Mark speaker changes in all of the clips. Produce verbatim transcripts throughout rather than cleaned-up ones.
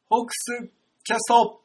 Speaker 1: ホークスキャスト。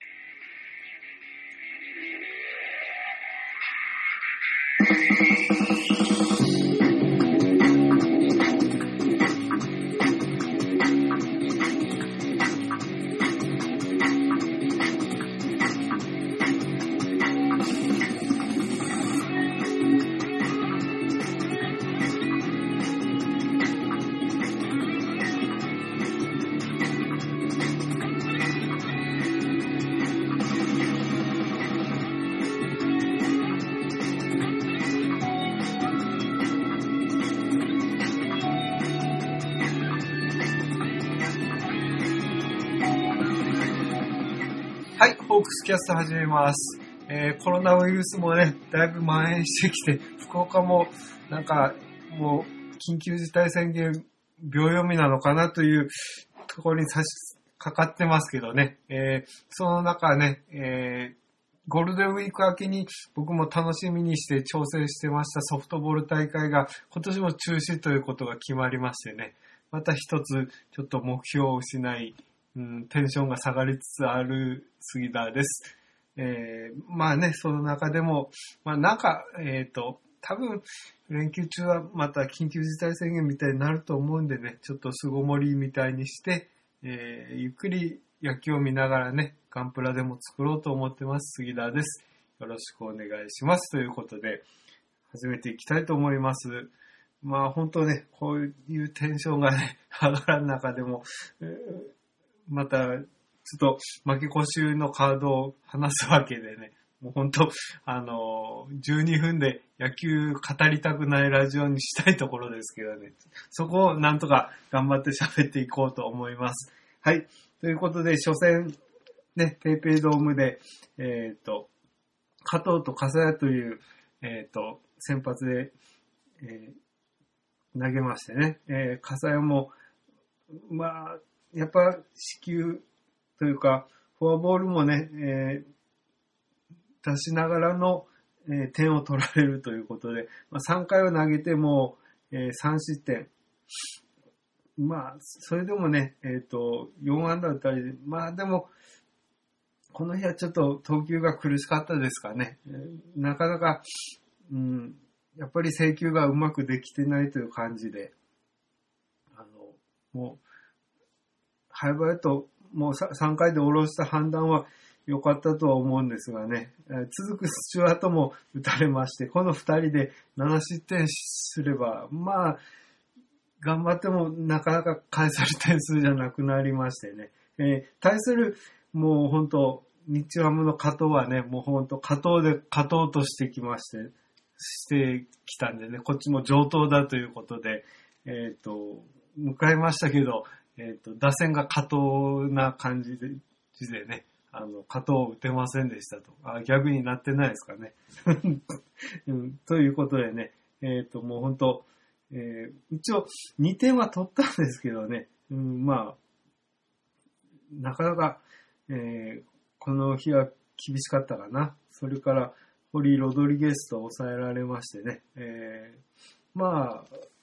Speaker 1: はい、ホークスキャスト始めます、えー。コロナウイルスもね、だいぶ蔓延してきて、福岡もなんかもう緊急事態宣言秒読みなのかなというところに差し掛かってますけどね。えー、その中ね、えー、ゴールデンウィーク明けに僕も楽しみにして調整してましたソフトボール大会が今年も中止ということが決まりましてね、また一つちょっと目標を失い、うん、テンションが下がりつつある杉田です。えー、まあね、その中でも、まあなんか、えっと、多分、連休中はまた緊急事態宣言みたいになると思うんでね、ちょっと巣ごもりみたいにして、えー、ゆっくり野球を見ながらね、ガンプラでも作ろうと思ってます。杉田です。よろしくお願いします。ということで、始めていきたいと思います。まあ本当ね、こういうテンションがね、上がらん中でも、えーまた、ちょっと負け越しのカードを話すわけでね、もう本当、あの、じゅうにふんで野球語りたくないラジオにしたいところですけどね、そこをなんとか頑張って喋っていこうと思います。はい。ということで、初戦、ね、ペイペイドームで、えっと、加藤と笠谷という、えっと、先発で、えー、投げましてね、えー、笠谷も、まあ、やっぱ四球というかフォアボールもね、えー、出しながらの、えー、点を取られるということで、まあ、さんかいを投げても、えー、さん失点。まあ、それでもね、えっと、よん安打打ったり、まあでも、この日はちょっと投球が苦しかったですかね。えー、なかなか、うん、やっぱり制球がうまくできてないという感じで、あの、もう、早々ともうさんかいで下ろした判断は良かったとは思うんですがね、続くスチュワートも打たれまして、このふたりでなな失点すれば、まあ、頑張ってもなかなか返される点数じゃなくなりましてね。えー、対する、もう本当、日ハムの加藤はね、もう本当、加藤で勝とうとしてきまして、してきたんでね、こっちも上等だということで、えっと、迎えましたけど、えっと、打線が過当な感じで、でね、あの、過当を打てませんでしたと。あ、逆になってないですかね。うん、ということでね、えっと、もう本当、えー、一応にてんは取ったんですけどね、うん、まあ、なかなか、えー、この日は厳しかったかな。それから、堀ロドリゲスと抑えられましてね、えー、まあ、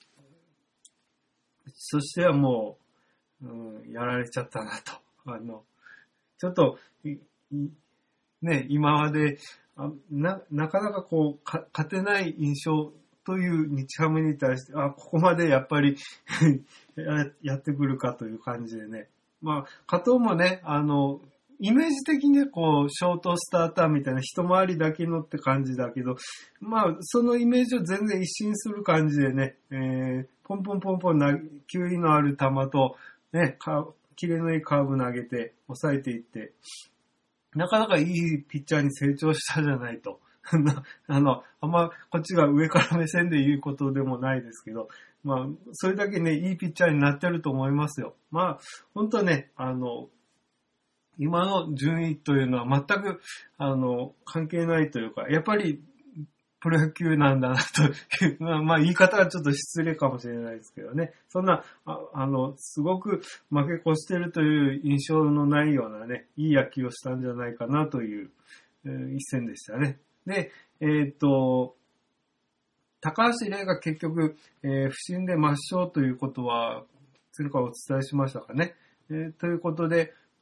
Speaker 1: そしてはもう、うん、やられちゃったなと。あの、ちょっと、ね、今まであな、なかなかこうか、勝てない印象という日ハムに対して、あ、ここまでやっぱりや、やってくるかという感じでね。まあ、加藤もね、あの、イメージ的にこう、ショートスターターみたいな一回りだけのって感じだけど、まあ、そのイメージを全然一新する感じでね、えー、ポンポンポンポンな、球威のある球と、ね、キレのいいカーブ投げて、抑えていって、なかなかいいピッチャーに成長したじゃないと。あの、あんまこっちが上から目線で言うことでもないですけど、まあ、それだけね、いいピッチャーになってると思いますよ。まあ、本当ね、あの、今の順位というのは全く、あの、関係ないというか、やっぱり、プロ野球なんだなという、まあ言い方はちょっと失礼かもしれないですけどね。そんな、あ, あの、すごく負け越してるという印象のないようなね、いい野球をしたんじゃないかなという、えー、一戦でしたね。で、えっと、高橋礼が結局、えー、不振で抹消ということは、それからお伝えしましたかね。えー、ということで、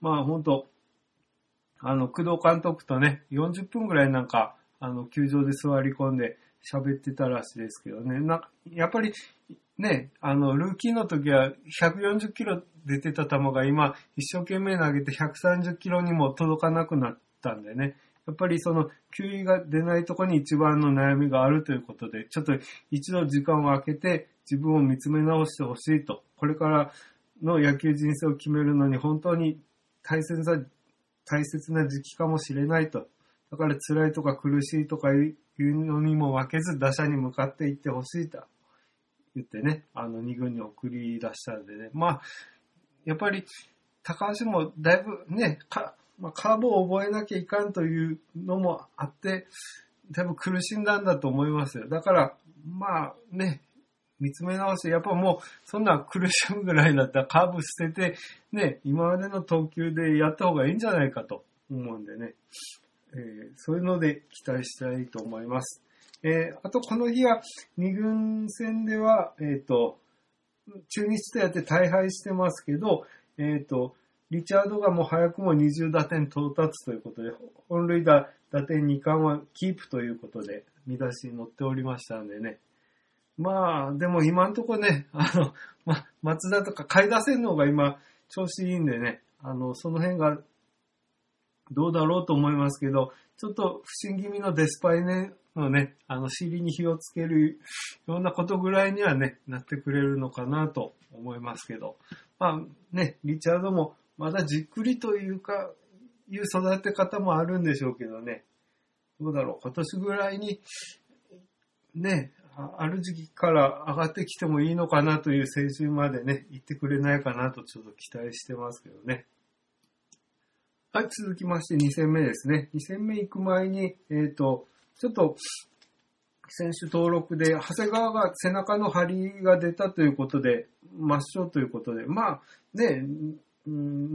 Speaker 1: まあ本当、あの、工藤監督とね、よんじゅっぷんぐらいなんか、あの、球場で座り込んで喋ってたらしいですけどね。なんか、やっぱり、ね、あの、ルーキーの時はひゃくよんじゅっキロ出てた球が今、一生懸命投げてひゃくさんじゅっキロにも届かなくなったんでね。やっぱりその、球威が出ないところに一番の悩みがあるということで、ちょっと一度時間を空けて自分を見つめ直してほしいと。これからの野球人生を決めるのに本当に大切な、大切な時期かもしれないと。だから辛いとか苦しいとかいうのにも負けず打者に向かっていってほしいと言ってね、あのに軍に送り出したんでね。まあ、やっぱり高橋もだいぶね、かまあ、カーブを覚えなきゃいかんというのもあって、だいぶ苦しんだんだと思いますよ。だから、まあね、見つめ直して、やっぱもう、そんな苦しむぐらいだったらカーブ捨てて、ね、今までの投球でやった方がいいんじゃないかと思うんでね、えー、そういうので期待したいと思います。えー、あとこの日は、に軍戦では、えっと、中日とやって大敗してますけど、えっと、リチャードがもう早くもにじゅう打点到達ということで、本塁打、打点に冠はキープということで、見出しに載っておりましたんでね。まあ、でも今んとこね、あの、ま、松田とか下位打線の方が今、調子いいんでね、あの、その辺がどうだろうと思いますけど、ちょっと不審気味のデスパイネのね、あの、尻に火をつけるようなことぐらいにはね、なってくれるのかなと思いますけど、まあね、リチャードも、まだじっくりというか、いう育て方もあるんでしょうけどね。どうだろう。今年ぐらいに、ね、ある時期から上がってきてもいいのかなという選手までね、言ってくれないかなとちょっと期待してますけどね。はい、続きましてに戦目ですね。に戦目行く前に、えっと、ちょっと、選手登録で、長谷川が背中の張りが出たということで、抹消ということで、まあ、ね、うん、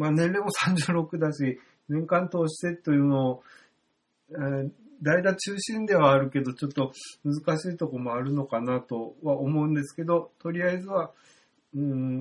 Speaker 1: まあ年齢もさんじゅうろくだし、年間通してというのを、えー、代打中心ではあるけど、ちょっと難しいところもあるのかなとは思うんですけど、とりあえずは、うん、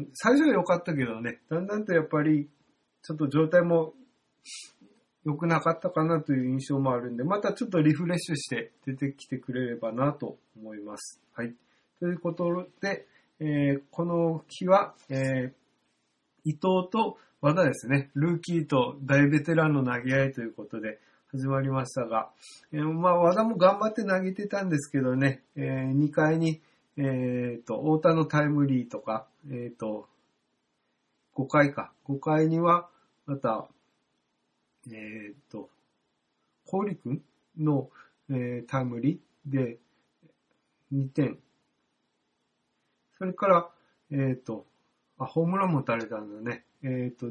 Speaker 1: 最初は良かったけどね、だんだんとやっぱり、ちょっと状態も良くなかったかなという印象もあるんで、またちょっとリフレッシュして出てきてくれればなと思います。はい。ということで、えー、この日は、えー、伊藤と和田ですね、ルーキーと大ベテランの投げ合いということで始まりましたが、えー、まあ和田も頑張って投げてたんですけどね、えー、にかいに、えー、と太田のタイムリーとか、えー、とごかいか、ごかいにはまた、えー、と郡君の、えー、タイムリーでにてん、それから、えっ、ー、と、あ、ホームランも打たれたんだね。えっ、ー、と、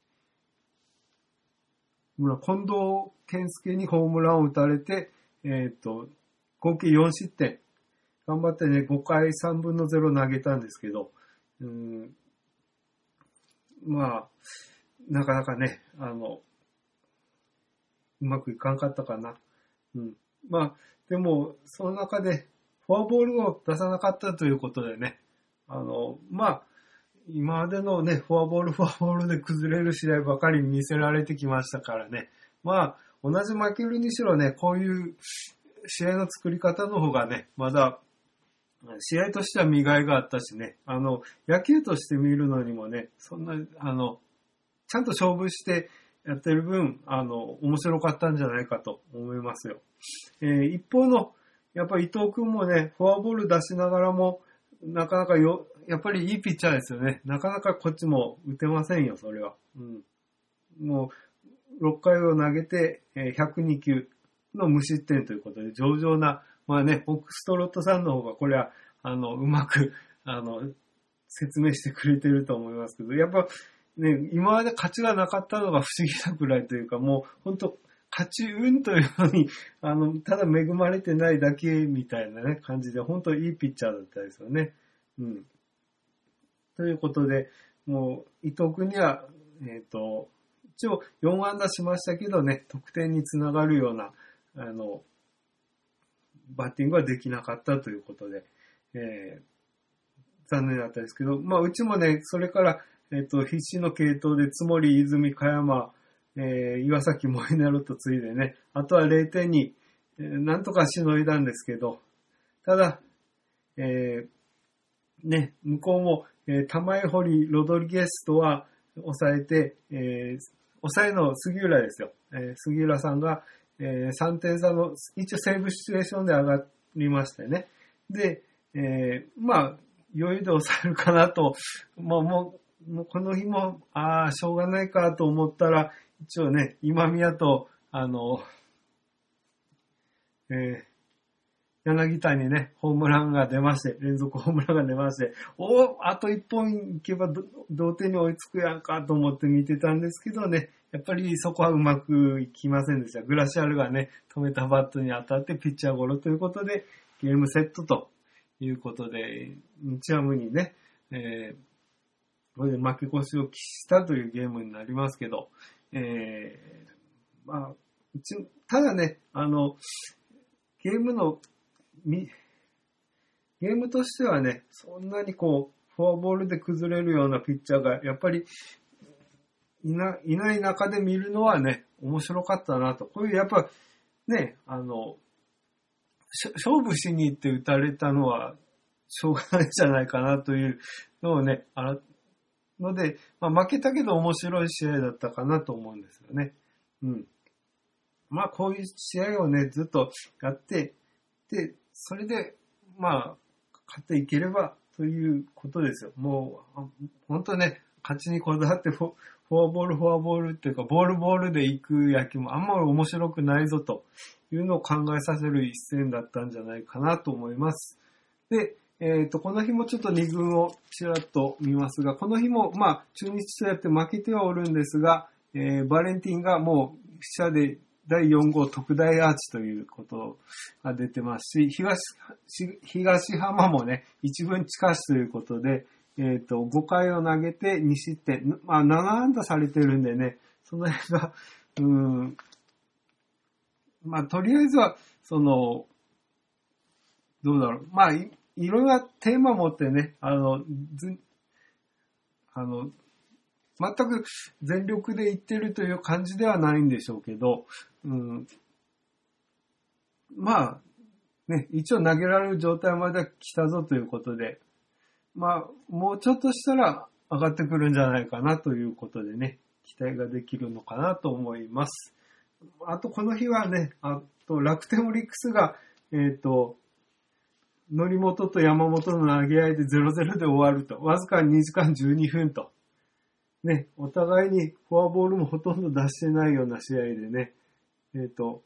Speaker 1: 近藤健介にホームランを打たれて、えっ、ー、と、合計よん失点。頑張ってね、ごかいさんぶんのゼロ投げたんですけど、うーん、まあ、なかなかね、あの、うまくいかんかったかな。うん。まあ、でも、その中で、フォアボールを出さなかったということでね、あの、まあ、今までのね、フォアボール、フォアボールで崩れる試合ばかり見せられてきましたからね。まあ、同じ負けるにしろね、こういう試合の作り方の方がね、まだ、試合としては見がいがあったしね、あの、野球として見るのにもね、そんな、あの、ちゃんと勝負してやってる分、あの、面白かったんじゃないかと思いますよ。えー、一方の、やっぱり伊藤君もね、フォアボール出しながらも、なかなかよ、やっぱりいいピッチャーですよね。なかなかこっちも打てませんよ、それは。うん。もう、ろっかいを投げて、ひゃくに球の無失点ということで、上々な、まあね、フォックストロットさんの方が、これは、あの、うまく、あの、説明してくれてると思いますけど、やっぱ、ね、今まで勝ちがなかったのが不思議なくらいというか、もう、本当勝ち運というのに、あの、ただ恵まれてないだけみたいなね、感じで、本当いいピッチャーだったですよね。うん。ということで、もう、伊藤君には、えっと、一応よん安打しましたけどね、得点につながるような、あの、バッティングはできなかったということで、えー、残念だったですけど、まあ、うちもね、それから、 えっと、必死の継投で、津森、泉、香山、えー、岩崎、モイネロとついでね、あとはれいてんに、えー、なんとかしのいだんですけど、ただ、えー、ね、向こうも、えー、玉井堀、ロドリゲスとは抑えて、えー、抑えの杉浦ですよ。えー、杉浦さんが、えー、さんてん差の、一応セーブシチュエーションで上がりましてね。で、えー、まあ、余裕で抑えるかなと、まあもう、もうこの日も、ああ、しょうがないかと思ったら、一応ね、今宮と、あの、えー、柳田にね、ホームランが出まして、連続ホームランが出まして、おあと一本いけば同点に追いつくやんかと思って見てたんですけどね、やっぱりそこはうまくいきませんでした。グラシアルがね、止めたバットに当たってピッチャーゴロということで、ゲームセットということで、日ハムにね、えー、これで負け越しを喫したというゲームになりますけど、えー、まあ、ただね、あの、ゲームのゲームとしてはね、そんなにこう、フォアボールで崩れるようなピッチャーが、やっぱりいな、いない中で見るのはね、面白かったなと。こういうやっぱ、ね、あの、勝負しに行って打たれたのは、しょうがないんじゃないかなというのをね、あら、ので、まあ、負けたけど面白い試合だったかなと思うんですよね。うん。まあ、こういう試合をね、ずっとやって、で、それで、まあ、勝っていければということですよ。もう、本当ね、勝ちにこだわってフォ、フォアボール、フォアボールっていうか、ボールボールで行く野球もあんまり面白くないぞというのを考えさせる一戦だったんじゃないかなと思います。で、えっと、この日もちょっとに軍をちらっと見ますが、この日も、まあ、中日とやって負けてはおるんですが、えー、バレンティンがもう、飛車でだいよん号特大アーチということが出てますし、東、東浜もね、一軍近しということで、えっと、ごかいを投げてに失点、まあ、なな安打されてるんでね、その辺が、うーん、まあ、とりあえずは、その、どうだろう。まあ、い、いろんなテーマを持ってね、あの、ず、あの、全く全力でいってるという感じではないんでしょうけど、うん、まあ、ね、一応投げられる状態まで来たぞということで、まあ、もうちょっとしたら上がってくるんじゃないかなということでね、期待ができるのかなと思います。あと、この日はね、あと、楽天オリックスが、えっと、則本と山本の投げ合いで ゼロゼロ で終わると。わずかにじかんじゅうにふんと。ね、お互いにフォアボールもほとんど出してないような試合でね、えっと、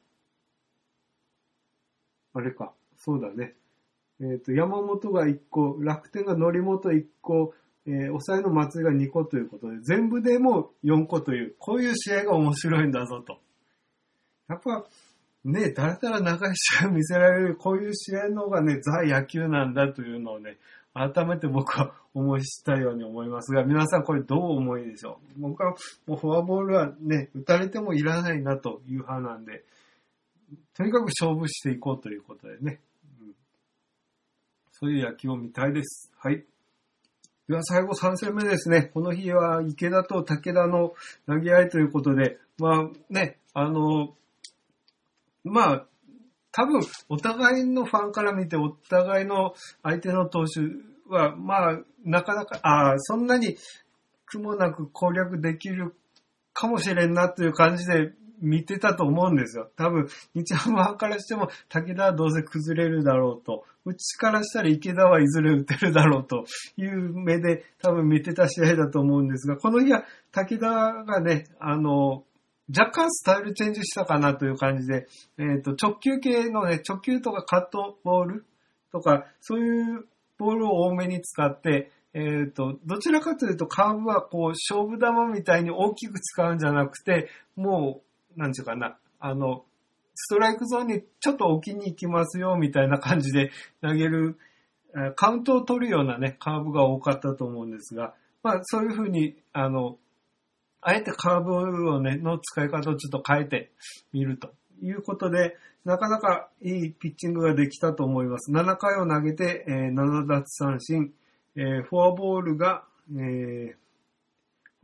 Speaker 1: あれか、そうだね。えっと、山本がいっこ、楽天が則本いっこ、えー、抑えの松井がにこということで、全部でもよんこという、こういう試合が面白いんだぞと。やっぱ、ね、だらだら長い試合を見せられる、こういう試合の方がね、ザ野球なんだというのをね、改めて僕は思い知ったように思いますが、皆さんこれどう思いでしょう。僕はもうフォアボールはね、打たれてもいらないなという派なんで、とにかく勝負していこうということでね、うん、そういう野球を見たいです。はい。では最後さん戦目ですね。この日は池田と武田の投げ合いということで、まあね、あの、まあ、多分、お互いのファンから見て、お互いの相手の投手は、まあ、なかなか、ああ、そんなに苦もなく攻略できるかもしれんなという感じで見てたと思うんですよ。多分、日ハム側からしても、武田はどうせ崩れるだろうと、うちからしたら池田はいずれ打てるだろうという目で多分見てた試合だと思うんですが、この日は武田がね、あの、若干スタイルチェンジしたかなという感じで、えっと、直球系のね、直球とかカットボールとか、そういうボールを多めに使って、えっと、どちらかというとカーブはこう、勝負球みたいに大きく使うんじゃなくて、もう、なんていうかな、あの、ストライクゾーンにちょっと置きに行きますよ、みたいな感じで投げる、カウントを取るようなね、カーブが多かったと思うんですが、まあ、そういうふうに、あの、あえてカーブをね、の使い方をちょっと変えてみるということで、なかなかいいピッチングができたと思います。ななかいを投げて、えー、なな奪三振、えー、フォアボールが、えー、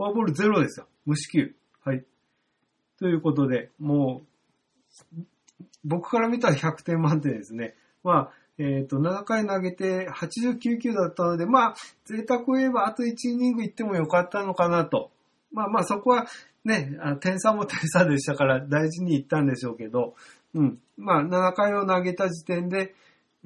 Speaker 1: フォアボールゼロですよ。無四球。はい。ということで、もう、僕から見たらひゃくてん満点ですね。まあ、えっと、ななかい投げてはちじゅうきゅうきゅうだったので、まあ、贅沢を言えばあといちイニングいってもよかったのかなと。まあまあ、そこはね、点差も点差でしたから大事にいったんでしょうけど、うん。まあ、ななかいを投げた時点で、うん、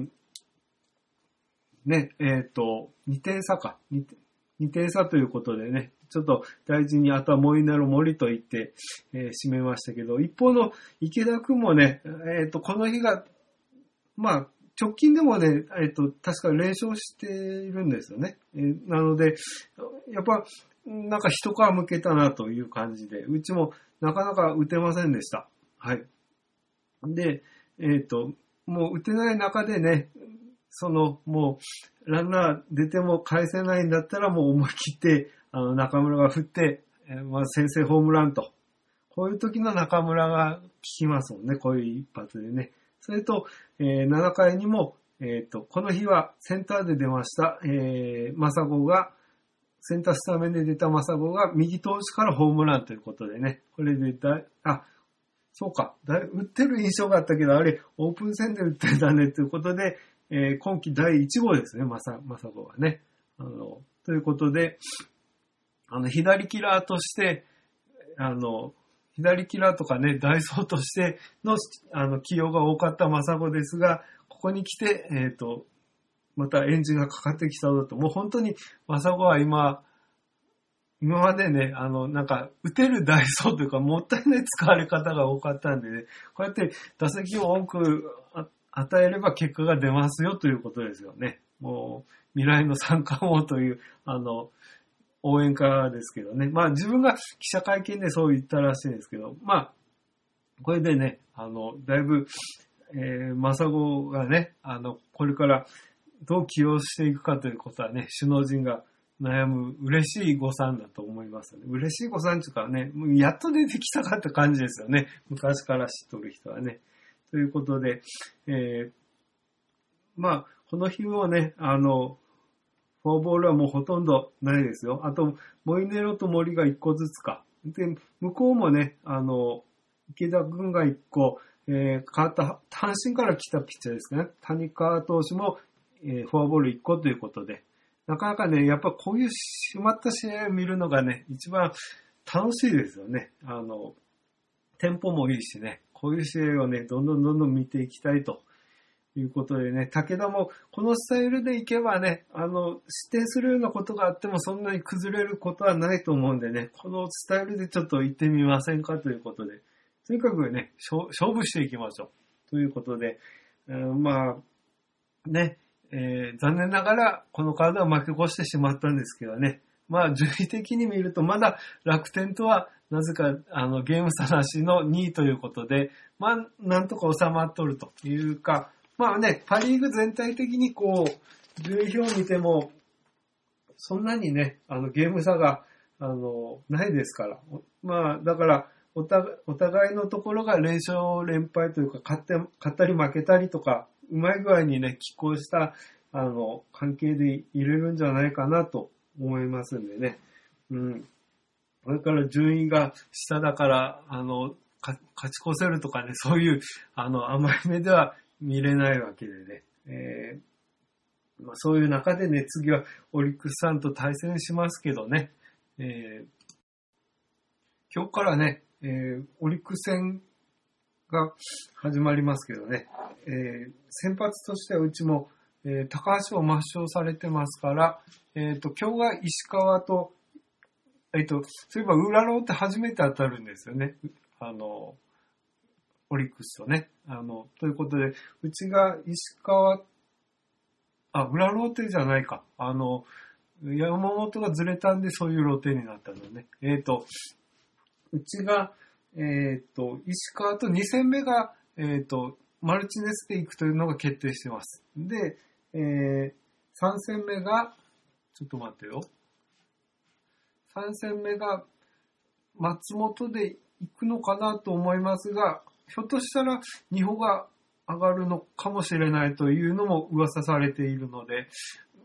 Speaker 1: ね、えっと、にてん差か。にてん差ということでね、ちょっと大事にあとはモイネロ森と言って、えー、締めましたけど、一方の池田くんもね、えっと、この日が、まあ、直近でもね、えっと、確か連勝しているんですよね。えー、なので、やっぱ、なんか一皮むけたなという感じで、うちもなかなか打てませんでした。はい。で、えっと、もう打てない中でね、その、もう、ランナー出ても返せないんだったらもう思い切って、あの、中村が振って、えー、まあ、先制ホームランと。こういう時の中村が効きますもんね、こういう一発でね。それと、えー、ななかいにも、えっと、この日はセンターで出ました、えー、マサゴが、センタースタメンで出たマサゴが右投手からホームランということでね、これでだい、あ、そうか、だい打ってる印象があったけど、あれ、オープン戦で打ってたねということで、えー、今季だいいち号ですね、マサ、マサゴはね。あの、ということで、あの、左キラーとして、あの、左キラーとかね、ダイソーとしての、あの、起用が多かったマサゴですが、ここに来て、えっと、またエンジンがかかってきたぞと、もう本当にマサゴは今、今までね、あの、なんか、打てるダイソーというか、もったいない使われ方が多かったんでね、こうやって打席を多く与えれば結果が出ますよということですよね。もう、未来の三冠王という、あの、応援歌ですけどね。まあ自分が記者会見でそう言ったらしいんですけど、まあ、これでね、あの、だいぶ、えー、マサゴがね、あの、これからどう起用していくかということはね、首脳陣が悩む嬉しい誤算だと思いますね。嬉しい誤算というかね、もうやっと出てきたかって感じですよね。昔から知っとる人はね。ということで、えー、まあ、この日もね、あの、フォアボールはもうほとんどないですよ。あと、モイネロと森がいっこずつか。で、向こうもね、あの、池田軍がいっこ、えー、変わった、阪神から来たピッチャーですね。谷川投手も、えー、フォアボールいっこということで、なかなかね、やっぱこういう締まった試合を見るのがね、一番楽しいですよね。あの、テンポもいいしね、こういう試合をね、どんどんどんどん見ていきたいということでね、武田もこのスタイルでいけばね、あの、失点するようなことがあってもそんなに崩れることはないと思うんでね、このスタイルでちょっと行ってみませんかということで、とにかくね、勝負していきましょう。ということで、えー、まあ、ね、えー、残念ながらこのカードは負け越してしまったんですけどね、まあ順位的に見るとまだ楽天とはなぜかあのゲーム差なしのにいということで、まあなんとか収まっとるというか、まあね、パリーグ全体的にこう、順位表を見ても、そんなにね、あの、ゲーム差が、あの、ないですから。まあ、だから、お互い、お互いのところが連勝連敗というか、勝って、勝ったり負けたりとか、うまい具合にね、拮抗した、あの、関係でいれるんじゃないかなと思いますんでね。うん。これから順位が下だから、あの、勝ち越せるとかね、そういう、あの、甘い目では、見れないわけでね、えーまあ、そういう中でね、次はオリックスさんと対戦しますけどね、えー、今日からね、えー、オリックス戦が始まりますけどね、えー、先発としてはうちも、えー、高橋を抹消されてますから、えーと、今日が石川と、えーと、そういえば浦ローって初めて当たるんですよね。あの、オリックスとね。あの、ということで、うちが石川、あ、裏ローテじゃないか。あの、山本がずれたんでそういうローテになったのね。えっと、うちが、えっと、石川とに戦目が、えっと、マルチネスで行くというのが決定してます。で、えー、さん戦目が、ちょっと待ってよ。さん戦目が松本で行くのかなと思いますが、ひょっとしたらに歩が上がるのかもしれないというのも噂されているので、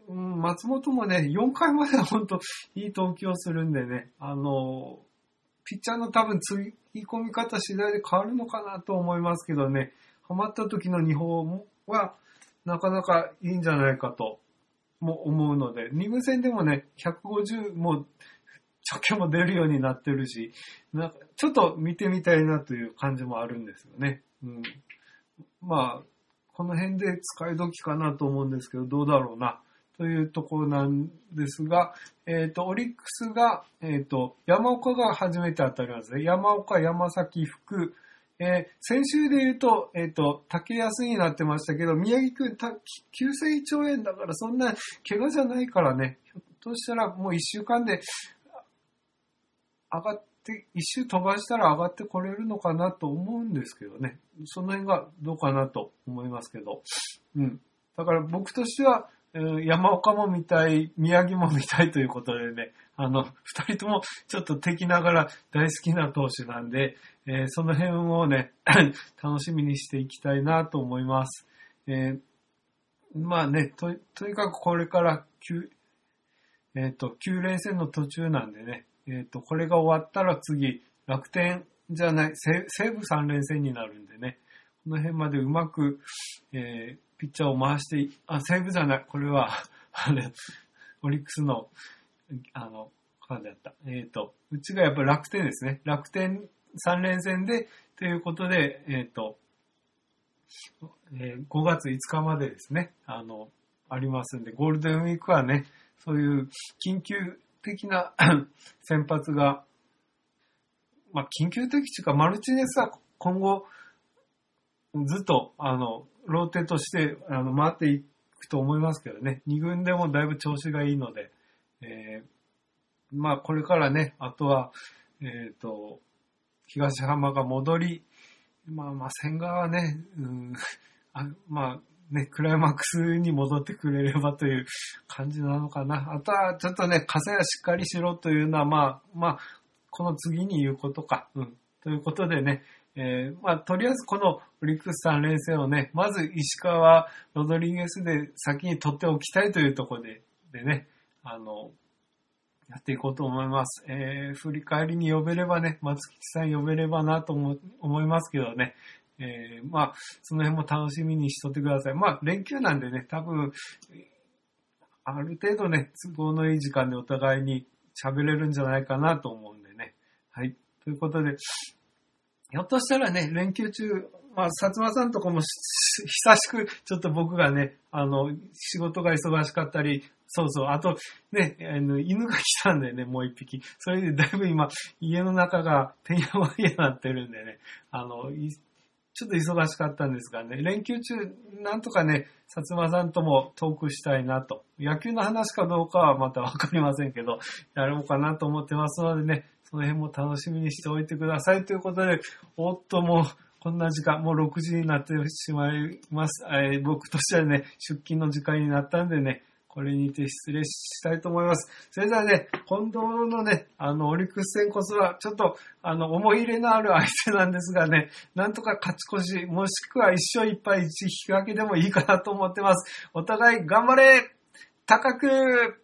Speaker 1: うん、松本もね、よんかいまでは本当いい投球をするんでね、あの、ピッチャーの多分つぎ込み方次第で変わるのかなと思いますけどね、ハマった時のにほんはなかなかいいんじゃないかとも思うので、に軍戦でもね、ひゃくごじゅうも直球も出るようになってるし、なんかちょっと見てみたいなという感じもあるんですよね。うん、まあ、この辺で使い時かなと思うんですけど、どうだろうな。というところなんですが、えっと、オリックスが、えっと、山岡が初めて当たりますね。山岡、山崎、福、えー、先週で言うと、えっと、竹安になってましたけど、宮城くん、急性胃腸炎だから、そんな怪我じゃないからね、ひょっとしたらもう一週間で上がって、一周飛ばしたら上がってこれるのかなと思うんですけどね。その辺がどうかなと思いますけど。うん。だから僕としては、山岡も見たい、宮城も見たいということでね、あの、二人ともちょっと敵ながら大好きな投手なんで、えー、その辺をね、楽しみにしていきたいなと思います。えー、まあね、と、とにかくこれからきゅう、えっと、きゅう連戦の途中なんでね、えっと、これが終わったら次、楽天じゃない、西武さん連戦になるんでね、この辺までうまく、えーピッチャーを回して、あ、西武じゃない、これは、あれ、オリックスの、あの、感じだった。えっと、うちがやっぱり楽天ですね。楽天さん連戦で、ということで、えっと、えー、ごがついつかまでですね、あの、ありますんで、ゴールデンウィークはね、そういう緊急的な先発が、まあ、緊急的というか、マルチネスは今後、ずっと、あの、ローテとしてあの回っていくと思いますけどね。に軍でもだいぶ調子がいいので、えー、まあこれからね、あとは、えっと、東浜が戻り、まあまあ千賀はね、うん、あまあね、クライマックスに戻ってくれればという感じなのかな。あとはちょっとね、風はしっかりしろというのは、まあまあ、この次に言うことか。うん。ということでね、えー、まあ、とりあえずこのオリックスさん連戦をね、まず石川、ロドリゲスで先に取っておきたいというところで、でね、あの、やっていこうと思います。えー、振り返りに呼べればね、松吉さん呼べればなと思、思いますけどね、えー、まあ、その辺も楽しみにしとってください。まあ、連休なんでね、多分、ある程度ね、都合のいい時間でお互いに喋れるんじゃないかなと思うんでね。はい。ということで、ひょっとしたらね、連休中、まあ、薩摩さんとかも久しく、ちょっと僕がね、あの、仕事が忙しかったり、そうそう、あと、ね、あの、犬が来たんでね、もう一匹。それでだいぶ今、家の中がてんやわんやになってるんでね、あの、ちょっと忙しかったんですがね、連休中、なんとかね、薩摩さんともトークしたいなと。野球の話かどうかはまたわかりませんけど、やろうかなと思ってますのでね、その辺も楽しみにしておいてくださいということで、おっともう、こんな時間、もうろくじになってしまいます。えー、僕としてはね、出勤の時間になったんでね、これにて失礼したいと思います。それではね、今度のね、あの、オリックス戦こそは、ちょっと、あの、思い入れのある相手なんですがね、なんとか勝ち越し、もしくは一勝一敗一引き分けでもいいかなと思ってます。お互い頑張れ高く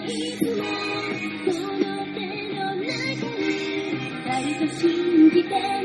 Speaker 1: 信じて